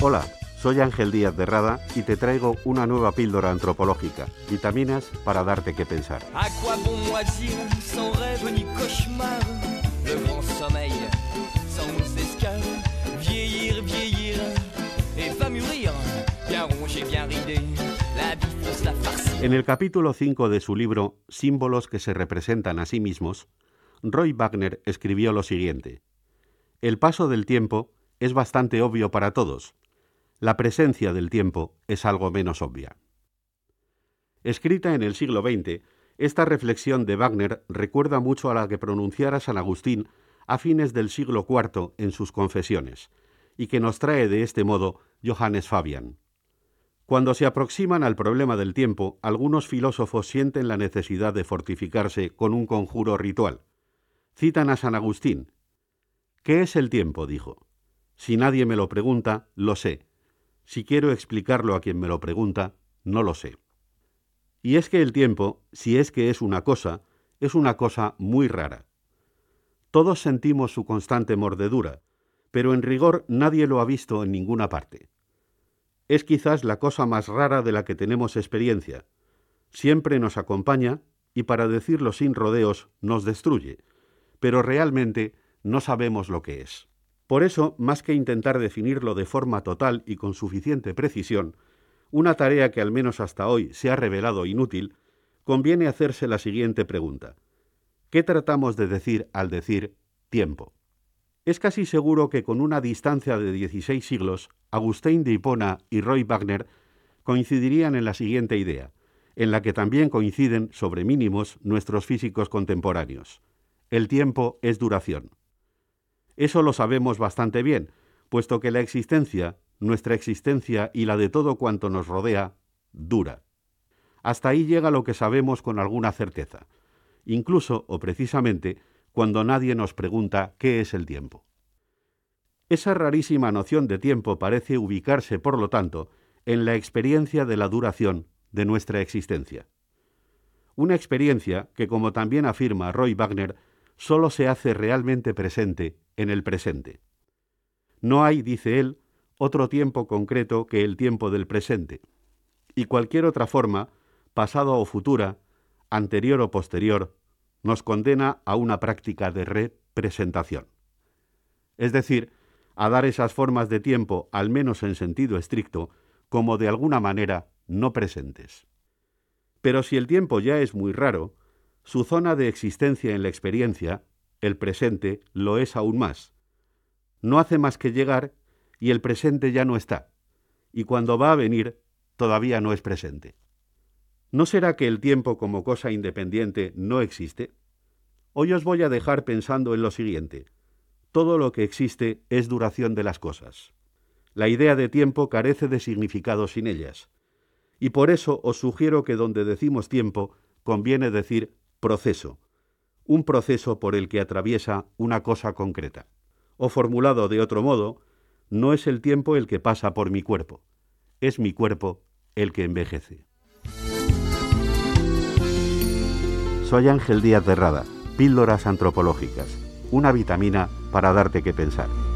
Hola, soy Ángel Díaz de Rada y te traigo una nueva píldora antropológica, vitaminas para darte que pensar. À quoi bon moisir, sans rêve ni cauchemar, le grand sommeil, sans escale, vieillir, vieillir, et va mûrir, bien rongé, bien ridé, la vie fonce la farce. En el capítulo 5 de su libro Símbolos que se representan a sí mismos, Roy Wagner escribió lo siguiente: el paso del tiempo es bastante obvio para todos. La presencia del tiempo es algo menos obvia. Escrita en el siglo XX, esta reflexión de Wagner recuerda mucho a la que pronunciara San Agustín a fines del siglo IV en sus Confesiones, y que nos trae de este modo Johannes Fabian. Cuando se aproximan al problema del tiempo, algunos filósofos sienten la necesidad de fortificarse con un conjuro ritual. Citan a San Agustín. ¿Qué es el tiempo?, dijo. Si nadie me lo pregunta, lo sé. Si quiero explicarlo a quien me lo pregunta, no lo sé. Y es que el tiempo, si es que es una cosa muy rara. Todos sentimos su constante mordedura, pero en rigor nadie lo ha visto en ninguna parte. Es quizás la cosa más rara de la que tenemos experiencia. Siempre nos acompaña y, para decirlo sin rodeos, nos destruye, pero realmente no sabemos lo que es. Por eso, más que intentar definirlo de forma total y con suficiente precisión, una tarea que al menos hasta hoy se ha revelado inútil, conviene hacerse la siguiente pregunta: ¿qué tratamos de decir al decir tiempo? Es casi seguro que con una distancia de 16 siglos, Agustín de Hipona y Roy Wagner coincidirían en la siguiente idea, en la que también coinciden sobre mínimos nuestros físicos contemporáneos: el tiempo es duración. Eso lo sabemos bastante bien, puesto que la existencia, nuestra existencia y la de todo cuanto nos rodea, dura. Hasta ahí llega lo que sabemos con alguna certeza, incluso o precisamente cuando nadie nos pregunta qué es el tiempo. Esa rarísima noción de tiempo parece ubicarse, por lo tanto, en la experiencia de la duración de nuestra existencia. Una experiencia que, como también afirma Roy Wagner, solo se hace realmente presente en el presente. No hay, dice él, otro tiempo concreto que el tiempo del presente, y cualquier otra forma, pasada o futura, anterior o posterior, nos condena a una práctica de representación. Es decir, a dar esas formas de tiempo, al menos en sentido estricto, como de alguna manera no presentes. Pero si el tiempo ya es muy raro, su zona de existencia en la experiencia, el presente, lo es aún más. No hace más que llegar y el presente ya no está, y cuando va a venir todavía no es presente. ¿No será que el tiempo como cosa independiente no existe? Hoy os voy a dejar pensando en lo siguiente: todo lo que existe es duración de las cosas. La idea de tiempo carece de significado sin ellas, y por eso os sugiero que donde decimos tiempo conviene decir proceso, un proceso por el que atraviesa una cosa concreta. O formulado de otro modo, no es el tiempo el que pasa por mi cuerpo, es mi cuerpo el que envejece. Soy Ángel Díaz de Rada, píldoras antropológicas, una vitamina para darte que pensar.